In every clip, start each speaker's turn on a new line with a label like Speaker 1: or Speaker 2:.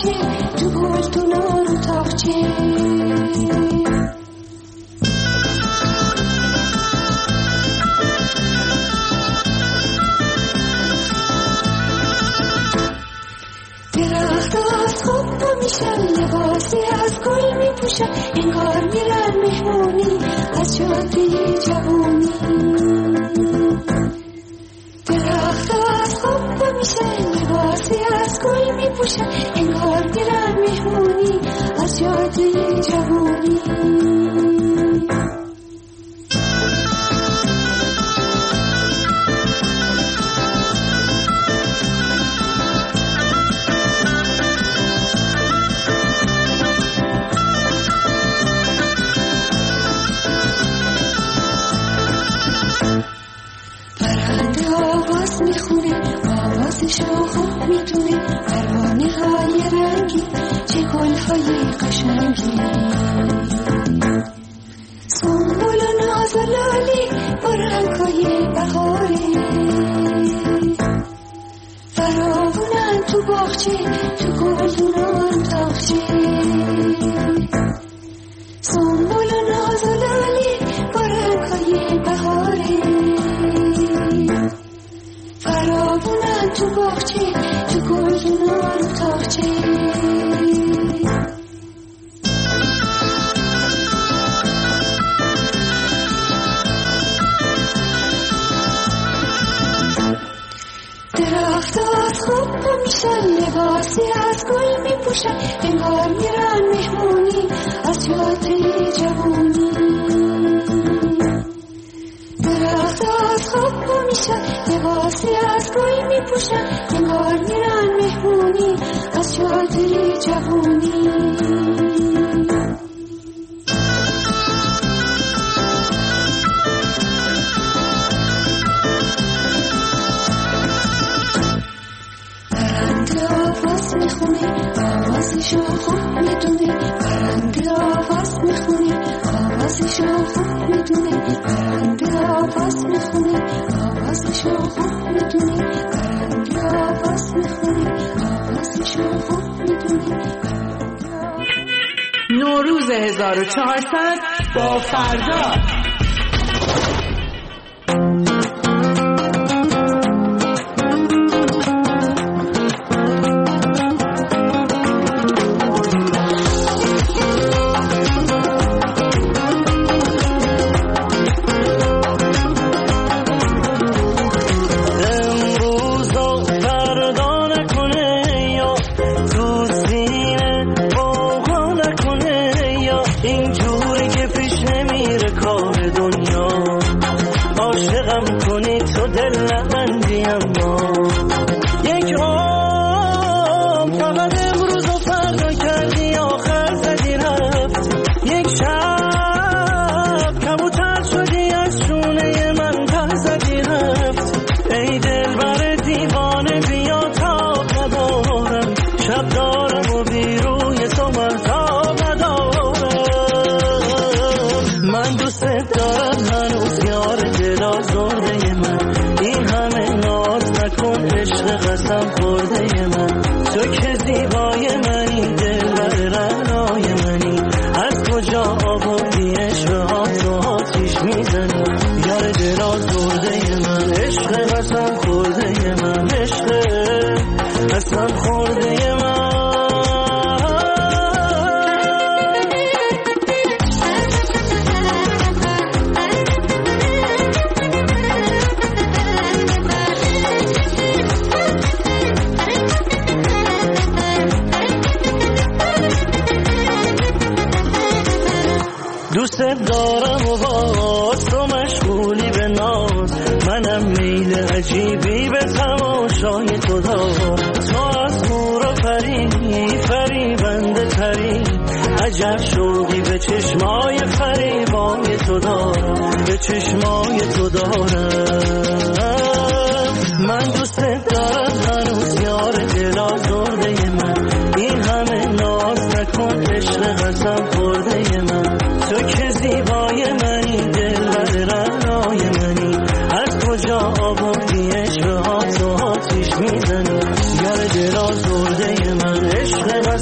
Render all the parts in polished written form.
Speaker 1: باغچه تو گلدونان و تاقچه درخت از خوب پا میشن لباسی از گل میپوشن انگار میرن مهمونی از جاده جوونی درخت از خوب پا میشن لباسی از گل میپوشن انگار میرن مهمونی از جاده جوونی آوازشو خوب میدونه پروانه های رنگی چه گل های قشنگی سنبول و ناز و لالی با رنگ های بهاری فراونن تو باغچه تو گلدونان تاقچه سنبول و ناز و لالی با رنگ های بهاری فراونن تو باغچه تو گلدونان و تاقچه درخت از خوب پا میشن لباسی از گل میپوشن انگار میرن مهمونی از جاده جوونی درخت از خوب پا میشن لباسی از گل میپوشن انگار میرن مهمونی از جاده جوونی آوازشو خوب میدونه پرنده آواز میخونه آوازشو خوب میدونه پرنده آواز میخونه آوازشو خوب میدونه پرنده آواز میخونه آوازشو خوب میدونه
Speaker 2: نوروز 1400 با فردا
Speaker 3: دوست دارم و باز تو مشغولی به ناز منم میل عجیبی به تماشای تو دارم تو از نور و فریبنده تری عجب شوقی به چشمای فریبای تو دارم به چشمای تو دارم من دوست دارم هنوز یار دل آزرده من این همه ناز نکن عشق قسم خورده من تو که زیبای منی دل بر رنای منی از کجا آوردی عشق ها تو آتیش میزنی یار دل آزرده من عشق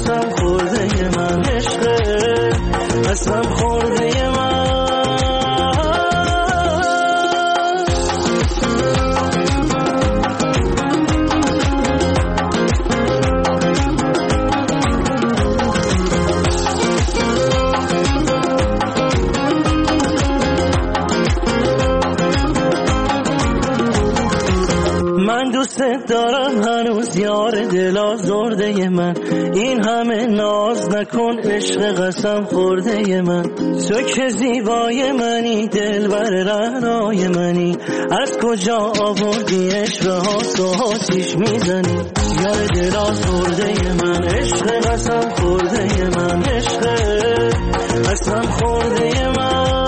Speaker 3: من دوست دارم هنوز یار دل آزرده من، این همه ناز نکن عشق قسم خورده من. تو که زیبای منی دلبر رعنای منی، از کجا آوردی عشق ها تو آتیش میزنی؟ یار دل آزرده من، عشق قسم خورده من، عشق قسم خورده من.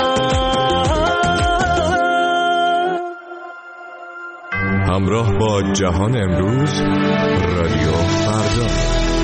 Speaker 4: همراه با جهان امروز، رادیو فردا.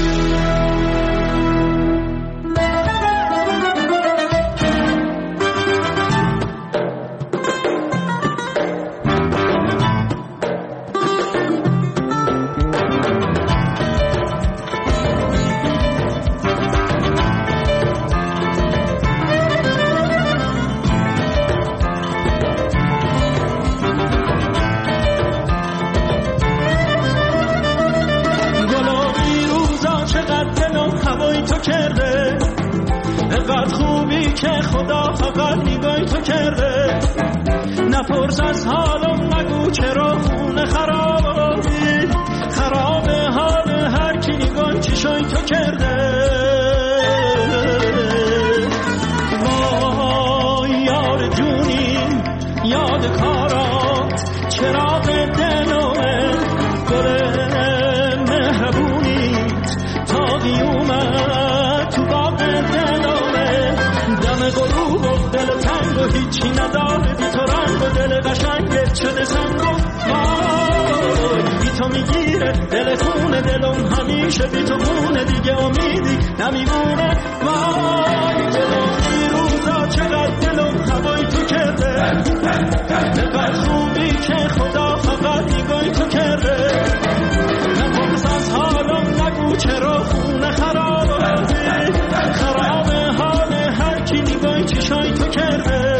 Speaker 5: نپرس از حالم، نگو چرا خونه خرابی، خراب حال هر کی نگاه چشای تو کرده. وای یار جونی، یاد کارات، چراغ دلمه، گل مهربونیت تاقی اومد تو باغ دلمه. دم غروب و دل تنگ و هیچی نداره بی تو، رنگ و دل قشنگت شده سنگ و وای بی تو میگیره دل خونه دلم، همیشه بی تو خونه دیگه امیدی نمیمونه. وای دلم این روزا چقدر دلم هوای تو کرده، نقدر خوبی که خدا فقط نگاهی تو کرده. نپرس از حالم، نگو چرا خونه خرابی، خراب حال هر کی نگاهی چشای تو کرده.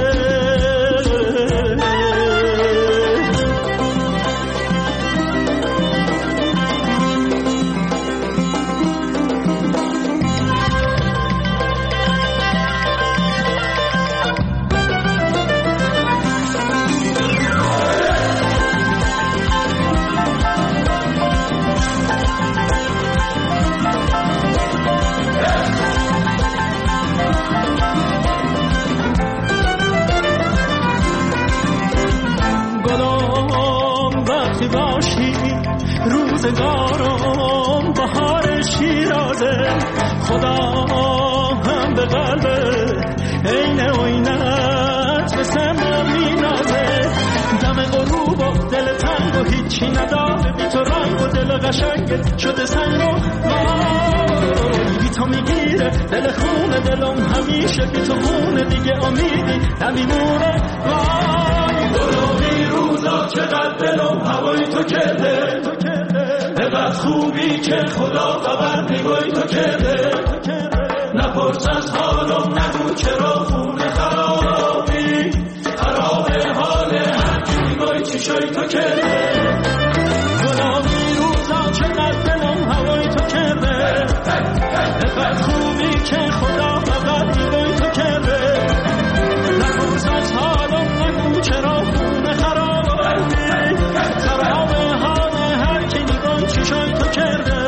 Speaker 5: روزگارم بهار شیرازه، خدا هم به قلب عین عینت به سما مینازه. دم غروب و دل تنگ و هیچی نداره بی تو، رنگ و دل قشنگت شده سنگ و وای بی تو میگیره دل خونه دلم، همیشه بی تو خونه دیگه امیدی نمیمونه. وای گلوبی روزا چقدر دلم هوای تو کرده، نقدر خوبی که خدا فقط نگاهی تو کرده. نپرس از حالم، نگو چرا خونه خرابی، خراب حال هر کی نگاهی چشای تو کرده. گلابی روزا چقدر دلم هوای تو کرده، نقدر خوبی که خدا فقط نگاهی تو کرده. نپرس از حالم، نگو چرا خونه خرابی، خراب حال هر کی نگاهی چشای تو کرده.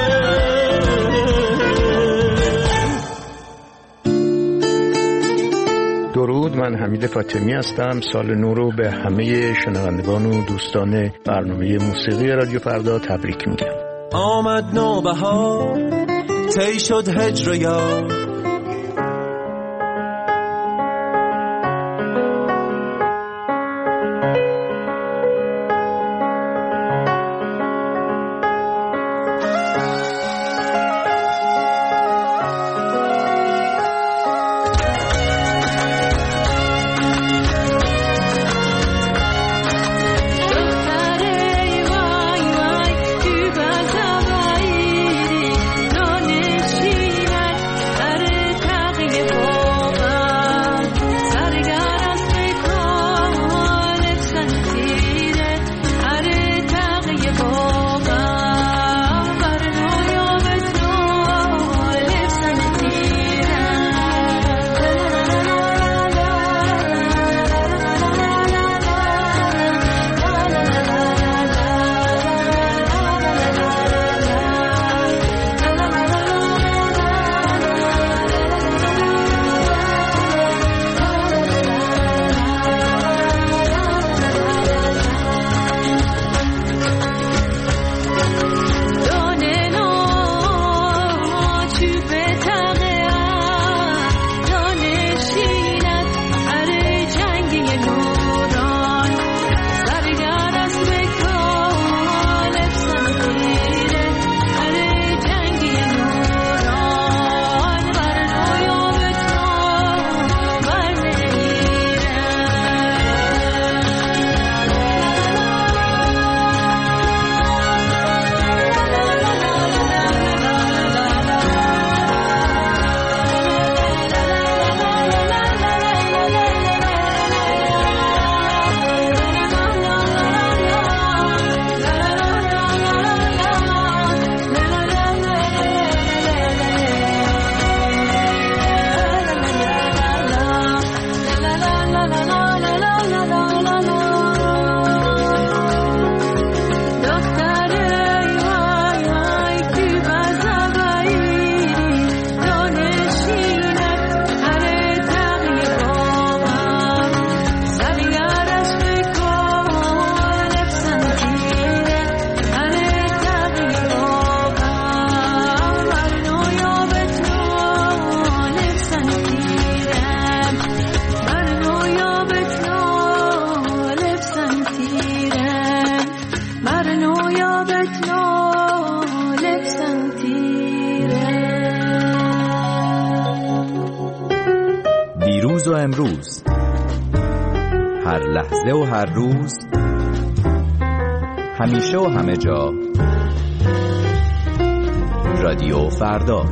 Speaker 6: درود، من حمید فاطمی هستم. سال نو رو به همه شنوندگان و دوستان برنامه موسیقی رادیو فردا تبریک میگم.
Speaker 7: آمد نوبهار، طی شد هجر یار،
Speaker 1: در
Speaker 8: دیروز و امروز، هر لحظه و هر روز، همیشه و همه جا، رادیو فردا.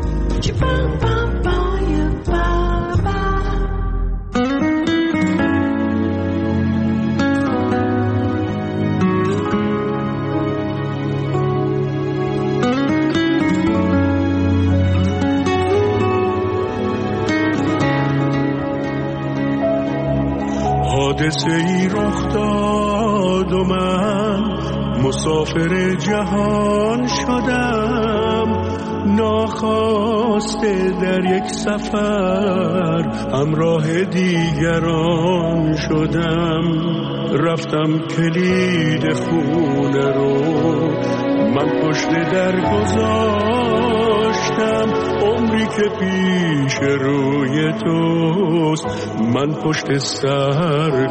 Speaker 5: حادثه ای رخ داد و من مسافر جهان شدم، ناخواسته در یک سفر همراه دیگران شدم. رفتم کلید خونه رو من پشت در گذاشتم، عمری که پیش روی توست من پشت سر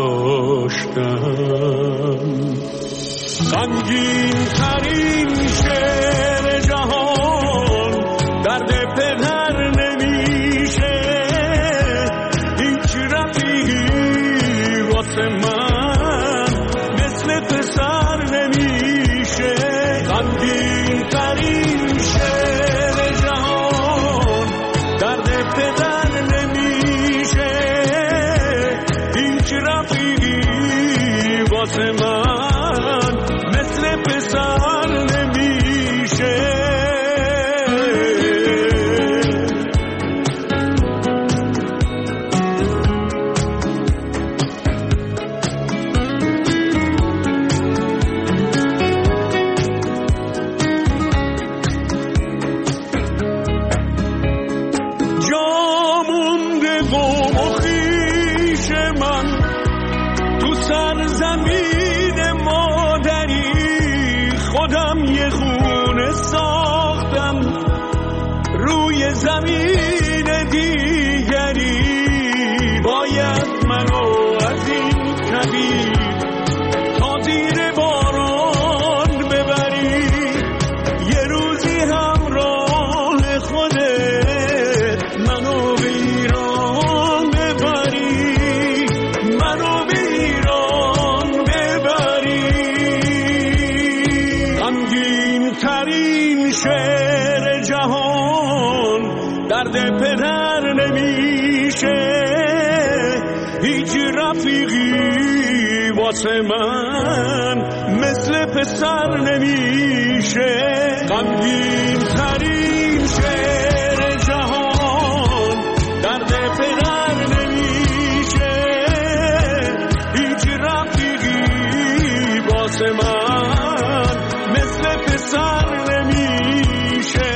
Speaker 5: گذاشتم. غمگین ترین شعر جهان درد پدر نمیشه، هیچ رفیقی واسه من مثل پسر نمیشه. غمگین ترین شعر جهان درد پدر نمیشه، هیچ رفیقی واسه من پسر نمیشه. جامونده و خویش من تو سرزمین مادری، خودم یه خونه ساختم روی زمین دیگری. باید منو از این کویر تا زیر باران ببری، یه روزی همراه خودت منو به ایران ببری، منو به ایران ببری. غمگین ترین شعر جهان درد پدر نمیشه، هیچ رفیقی واسه من مثل پسر نمیشه. غمگین ترین شعر جهان درد پدر نمیشه، هیچ رفیقی واسه من مثل پسر نمیشه.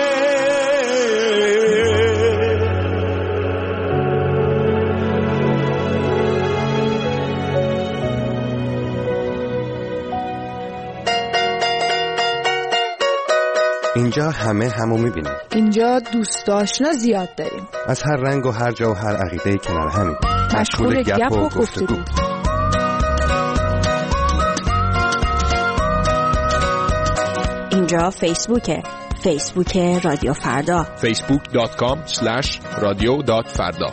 Speaker 9: اینجا همه همو میبینیم.
Speaker 10: اینجا دوست آشنا زیاد داریم،
Speaker 9: از هر رنگ و هر جا و هر عقیده‌ای کنار همیم،
Speaker 10: مشغول گپ و گفتگو.
Speaker 11: اینجا فیسبوک رادیو فردا،
Speaker 4: facebook.com/radio.farda.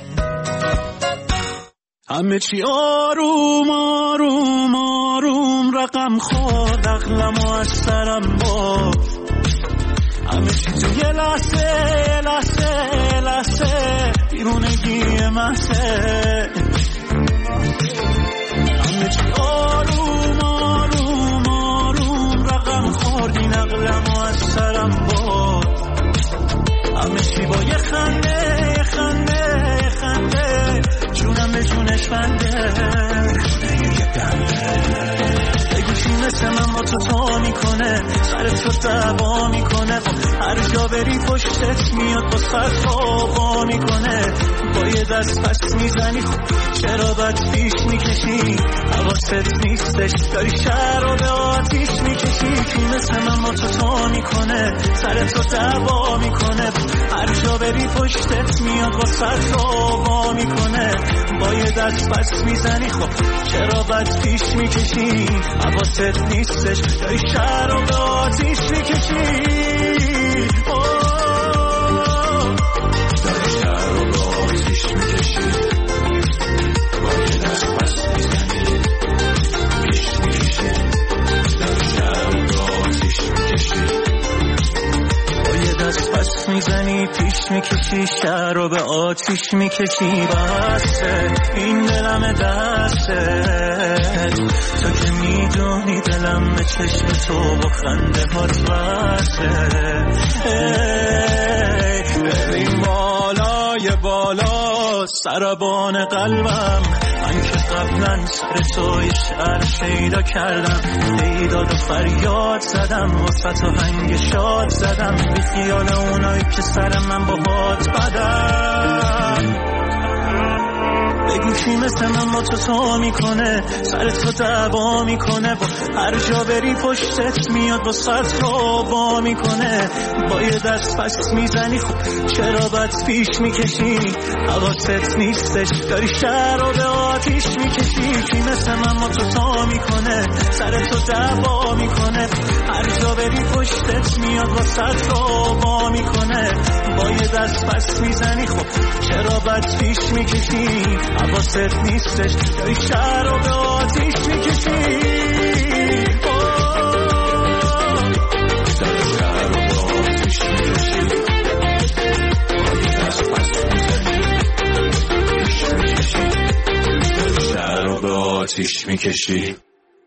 Speaker 5: همه چی آروم آروم آروم رقم خورد، عقلمو از سرم برد. همه چی تو یه لحظه دیرونگی محسه. همه چی آروم آروم آروم رقم خورد، این عقلمو از سرم برد. همه چی با یه خنده جونم به جونش بنده. بگو چی مثل من با تو میکنه، سرت رو دعوا میکنه، هر جا بری پشتت میاد با سر خوابا میکنه. با یه دست پس میزنی چرا بد پیش میکشی، حواست نیستش داری شهر رو به آتیش میکشی. کی مثل من با تو میکنه، سر تو دعوا میکنه، هر جا بری پشتت میاد واسه تو وا میکنه. با یه دست بس میزنی خب چرا بد پیش میکشی؟ حواست نیستش داری شهر رو به آتیش میکشی. داری شهر رو به آتیش میکشی. با یه دست بس میزنی پیش میکشی، داری شهر رو به آتیش میکشی. با یه دست بس میزنی پیش میکشی، شهر رو به آتیش میکشی. بسه این دلم دسته، تو که میدونی دلم به چشم تو با خنده هات بسه. بریم بالای بالا سربان قلبم، من که قبلا سر تو یه شهر پیدا کردم، پیداد و فریاد زدم واسه تو هنگ شاد زدم، بی خیال اونایی که سر من با باد بدن. بگو کی مثل من با تو میکنه، سر تو دعوا میکنه، با هر جا بری پشتت میاد با سر تو وا میکنه. با یه دست پس میزنی خب چرا بد پیش میکشی؟ حواست نیستش داری شهر رو به آتیش میکشی. کی مثل من با تو میکنه، سر تو دعوا میکنه، هر جا بری پشتت میاد با سر تو وا میکنه. با یه دست پس میزنی خب چرا بد پیش میکشی؟ حواست نیستش داری شهر رو به آتیش میکشی. داری شهر رو به آتیش میکشی. با یه دست پس میزنی پیش میکشی، داری شهر رو به آتیش میکشی.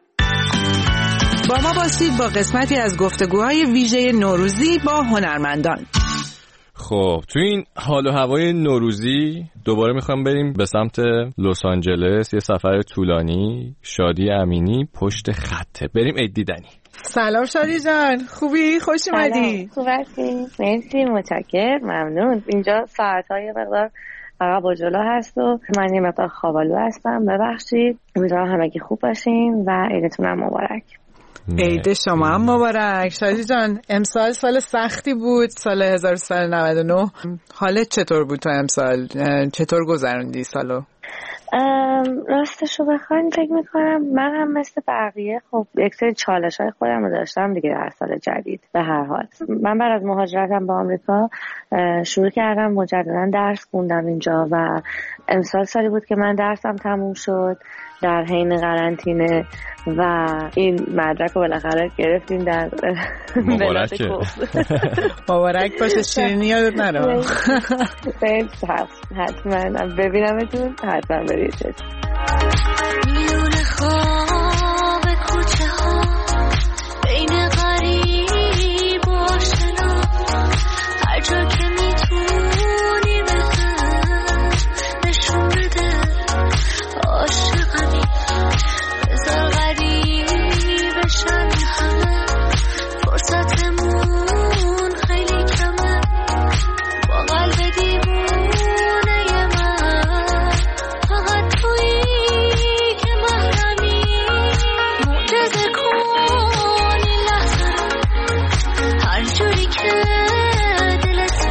Speaker 2: با ما باشید با قسمتی از گفتگوهای ویژه نوروزی با هنرمندان.
Speaker 4: خب تو این حال و هوای نوروزی دوباره میخوام بریم به سمت لس آنجلس، یه سفر طولانی. شادی امینی پشت خطه، بریم عید دیدنی.
Speaker 2: سلام شادی جان، خوبی؟ خوش اومدی.
Speaker 12: خوب هستی؟ مرسی، متشکرم، ممنون. اینجا ساعت‌های مقدار عقب و جلو هست و من یه مقدار خوابالو هستم، ببخشید. امیدوارم همگی خوب باشین و عیدتون هم مبارک.
Speaker 2: عید شما هم مبارک. شادی جان، امسال سال سختی بود، سال 1399. حالت چطور بود تو امسال؟ چطور گذروندی سالو؟
Speaker 12: راستشو بخواین فکر میکنم من هم مثل بقیه خب یک سری چالش‌های خودم رو داشتم دیگه در سال جدید. به هر حال من بعد از مهاجرتم به آمریکا شروع کردم مجددا درس خوندم اینجا و امسال سالی بود که من درسم تموم شد در حین قرنطینه و این مدرک رو بالاخره گرفتیم در
Speaker 4: مبارکه.
Speaker 2: مبارک باشه. شیرینی یادت نره.
Speaker 12: حتما ببینمتون، حتما برید.
Speaker 1: میون خواب کوچه ها بین غریب و آشنا، هر جا که میتونی بزن نشون بده عاشقمی، بذار غریب بشن همه، فرصتمون خیلی کمه، با قلب دیوونه من فقط تویی که محرمی، معجزه کن این لحظه رو هر جوری که دلت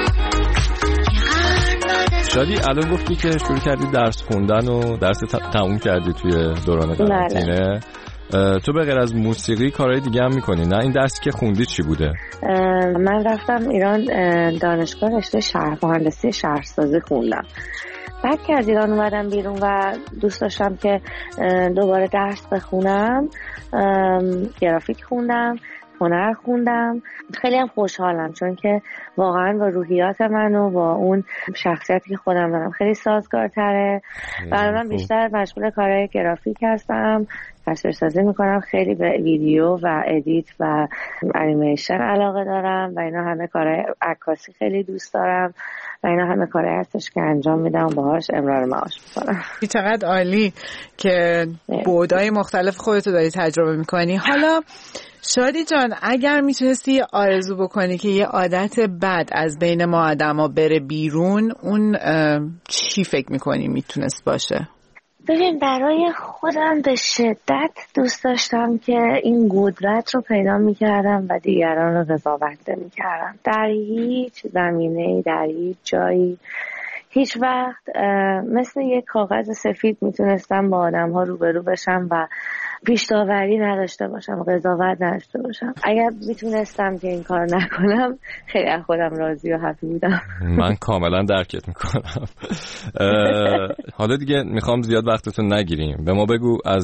Speaker 1: میخواد.
Speaker 4: شادی الان گفتی که شروع کردی درس خوندن و درس تموم کردی توی دوران قرنطینه. تو به غیر از موسیقی کارهای دیگه هم میکنی نه؟ این درسی که خوندی چی بوده؟
Speaker 12: من رفتم ایران دانشگاه رشته مهندسی شهرسازی خوندم. بعد که از ایران اومدم بیرون و دوست داشتم که دوباره درس بخونم، گرافیک خوندم، هنر خوندم. خیلی هم خوشحالم چون که واقعا با روحیات من و با اون شخصیتی که خودم دارم خیلی سازگارتره. برای من بیشتر مشغول کارهای گرافیک هستم، تصویرسازی میکنم، خیلی به ویدیو و ادیت و انیمیشن علاقه دارم و اینا همه کارهای عکاسی خیلی دوست دارم و اینا همه کارهایی هستش که انجام میدم و باهاش امرار معاش میکنم.
Speaker 2: چقدر عالی که بعدهای مختلف خودتو داری تجربه میکنی. حالا شادی جان، اگر میتونستی آرزو بکنی که یه عادت بد از بین ما آدما بره بیرون، اون چی فکر میکنی میتونست باشه؟
Speaker 12: ببین برای خودم به شدت دوست داشتم که این قدرت رو پیدا میکردم و دیگران رو قضاوت میکردم در هیچ زمینه‌ای، در هیچ جایی. هیچ وقت مثل یک کاغذ سفید میتونستم با آدم ها روبرو بشم و پیش‌داوری نداشته باشم، قضاوت نداشته باشم. اگر میتونستم که این کار نکنم خیلی از خودم راضی و هپی بودم.
Speaker 4: من کاملا درکت میکنم. حالا دیگه میخوام زیاد وقتتون نگیریم، به ما بگو از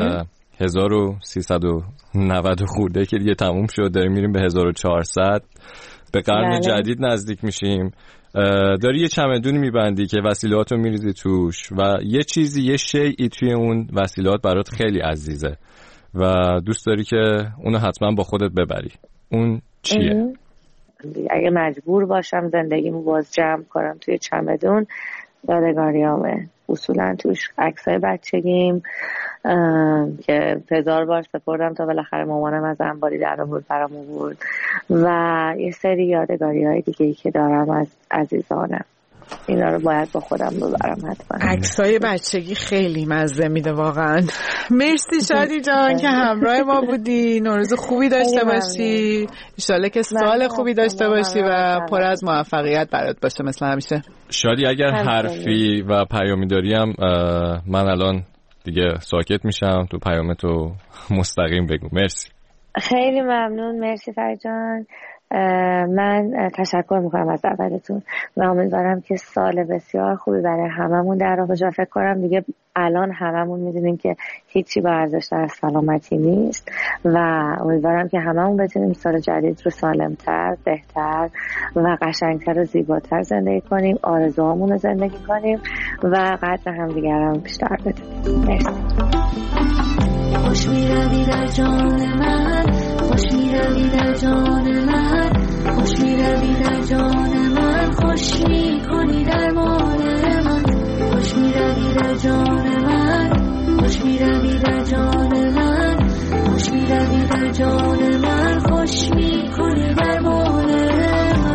Speaker 4: 1390 خورده که دیگه تموم شد داریم میریم به 1400 به قرن جدید نزدیک میشیم، داری یه چمدونی میبندی که وسیلهاتو میریزی توش و یه چیزی، یه شیئی توی اون وسیلهات برات خیلی عزیزه و دوست داری که اونو حتما با خودت ببری. اون چیه؟
Speaker 12: اگه مجبور باشم زندگیمو باز جمع کنم توی چمدون، یادگاریامه. اصولا توش عکسای بچگیم که 1000 بار سپردم تا بالاخره مامانم از انباری در آورد برام آورد و یه سری یادگاری‌های دیگه‌ای که دارم از عزیزانم. اینا رو باید با خودم ببرم حتما.
Speaker 2: عکسای بچگی خیلی مزه میده واقعا. مرسی شادی جان که همراه ما بودی. نوروز خوبی داشته باشی، ان شاءالله که سال خوبی داشته باشی و پر از موفقیت برات باشه مثل همیشه.
Speaker 4: شادی اگر حرفی و پیامی داری هم من الان دیگه ساکت میشم، تو پیامتو مستقیم بگو. مرسی.
Speaker 12: خیلی ممنون. مرسی فرید جان. من تشکر میکنم از دعوتتون و امیدوارم که سال بسیار خوبی برای هممون در راه باشه. فکر کنم دیگه الان هممون میدونیم که هیچی با ارزش‌تر از سلامتی نیست و امیدوارم که هممون بتونیم سال جدید رو سالمتر، بهتر و قشنگتر و زیباتر زندگی کنیم، آرزوهامون رو زندگی کنیم و قدر همدیگر هم بیشتر بدونیم. مرسی.
Speaker 1: خوش می‌روی در جان من، خوش می‌روی در جان من، خوش می‌روی در جان من، خوش می‌کنی درمان من، خوش می‌روی در جان من، خوش می‌روی در جان من، خوش می‌روی در جان من، خوش می‌کنی درمان من.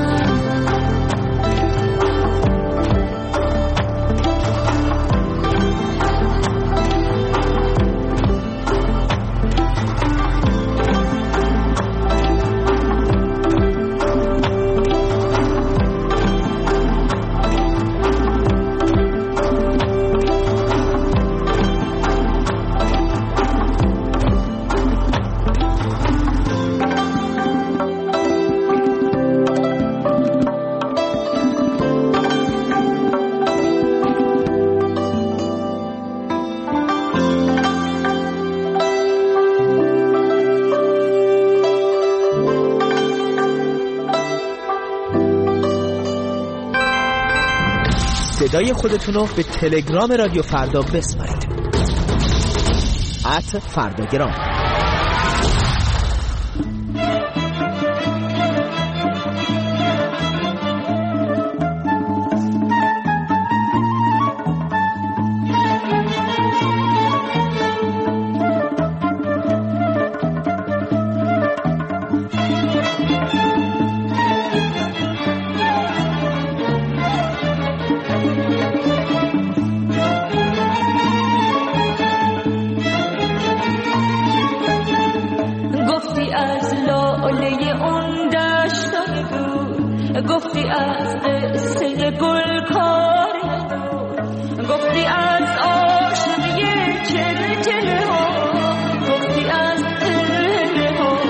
Speaker 13: صدای خودتون رو به تلگرام رادیو فردا بسپارید. @فرداگرام.
Speaker 1: گفتی از قصه گل کاری گفتی از عاشقی چله ها گفتی از دله ها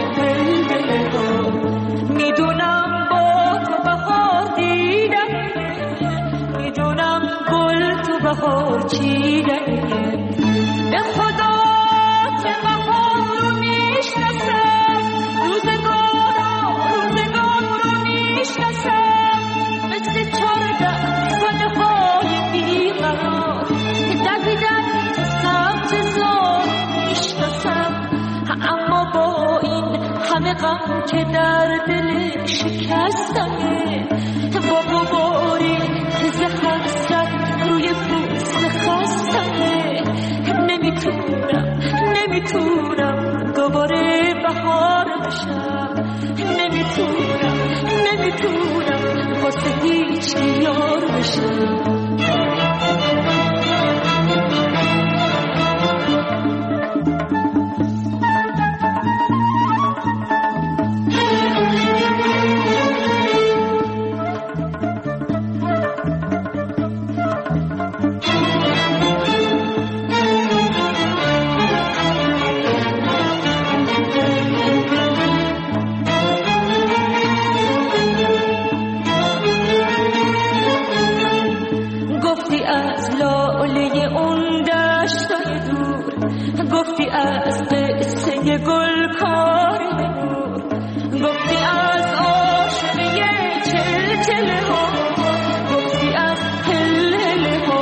Speaker 1: میدونم با تو بهار دیدم میدونم گل تو بهار چیدم به خدا که بهار رو میشناسم روزگار رو میشناسم مثل 14 ساله های بیقرار دویدن تو سبز زار میشناسم اما با این همه غم که در دل شکستمه با غباری که ز حسرت روی پوست خستمه نمیتونم دوباره بهار بشم نمیتونم واسه هیچ یار بشم کار نور گفتی از عاشقی چل ها گفتی از هل ها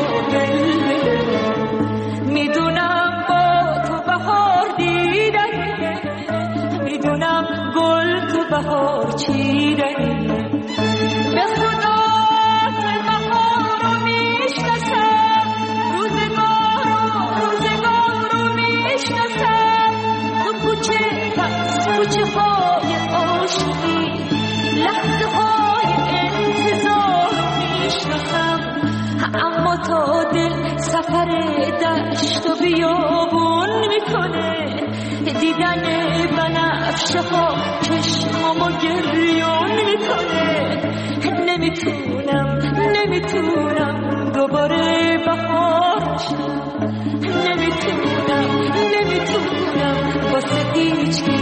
Speaker 1: میدونم با تو بهار دیدنه میدونم گل تو بهار چیدنه به خدا بهار رو میشناسم روزگار رو میشناسم تو کوچه های عاشقی لحظه های انتظار رو میشناسم اما تا دل سفر دشت و بیابون میکنه دیدن بنفشه ها چشمامو گریون میکنه نمیتونم دوباره بهار شم نمیتونم واسه هیچ